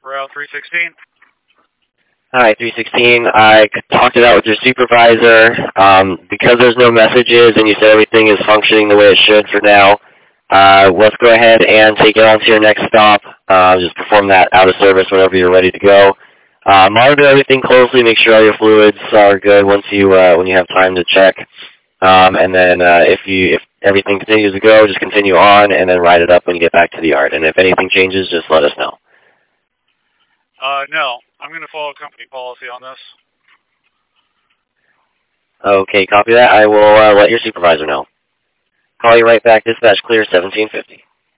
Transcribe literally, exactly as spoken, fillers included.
Route three sixteen. Hi, three sixteen. I talked it out with your supervisor. Um, because there's no messages and you said everything is functioning the way it should for now, uh, let's go ahead and take it on to your next stop. Uh, just perform that out of service whenever you're ready to go. Uh, monitor everything closely. Make sure all your fluids are good once you uh, when you have time to check. Um, and then uh, if you if everything continues to go, just continue on and then ride it up when you get back to the yard. And if anything changes, just let us know. Uh, no, I'm going to follow company policy on this. Okay, copy that. I will uh, let your supervisor know. Call you right back. Dispatch clear seventeen fifty.